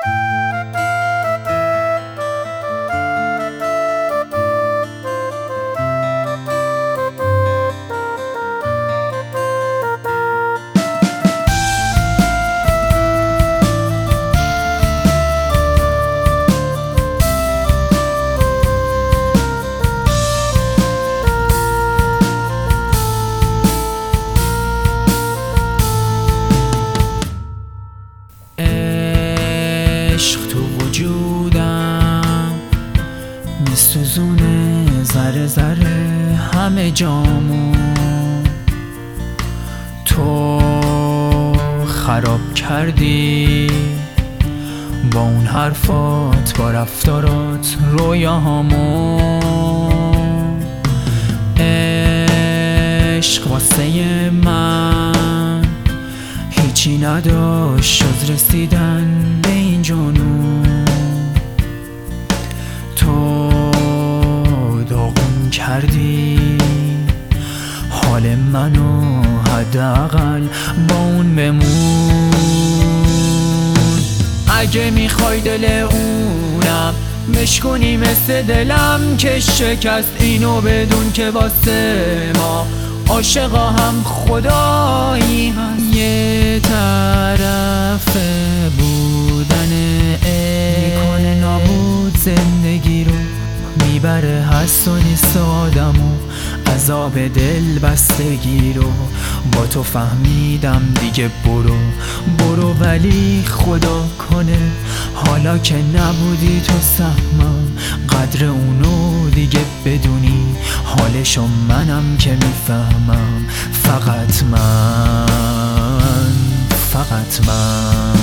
عشق تو وجودم میسوزونه ذره ذره همه جامو، تو خراب کردی با اون حرفات، با رفتارات رویاهامو. عشق واسه من هیچی نداشت جز رسیدن به این جنون، تو داغون کردی حال منو، حداقل با اون بمون. اگه میخوای دل اونم مشکنی مثل دلم که شکست، اینو بدون که واسه ما عاشقا هم خدایی هست. یه طرف بودن میکنه نابود زندگی رو، میبره هست و نیست آدمو، عذاب دل بستگی رو. با تو فهمیدم دیگه برو ولی خدا کنه حالا که نبودی تو سهمم، قدر اونو دیگه بدونی، حالشو منم که میفهمم. فقط من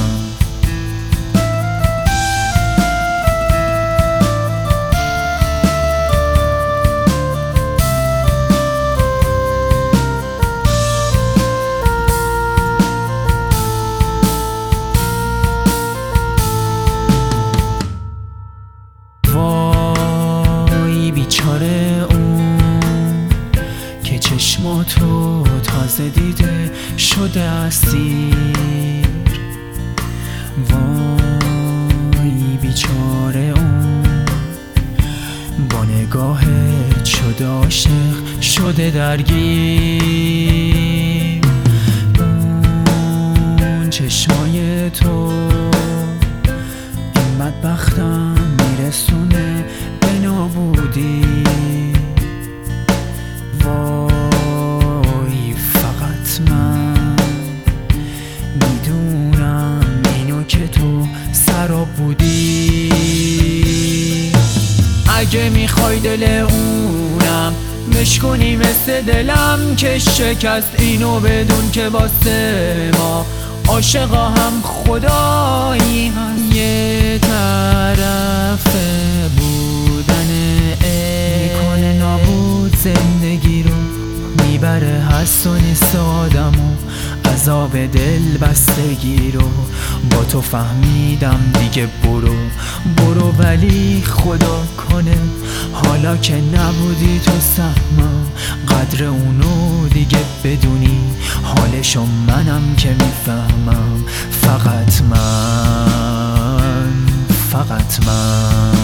بیچاره اون که چشماتو تازه دیده شده اسیر. وای بیچاره اون با نگاهت شده عاشق، شده درگیر. اون چشمای تو این بدبختم میرسونه به نابودی. وای فقط من میدونم اینو که تو سراب بودی. اگه میخوای دل اونم مشکنی مثل دلم که شکست، اینو بدون که واسه ما عاشقا هم خدایی هست. یه طرف بودن میکنه نابود زندگی رو، میبره هست و نیست آدمو، عذاب دل بستگی رو. با تو فهمیدم دیگه برو ولی خدا کنه حالا که نبودی تو سهمم، قدر اونو دیگه بدونی، حالشو منم که میفهمم. فقط من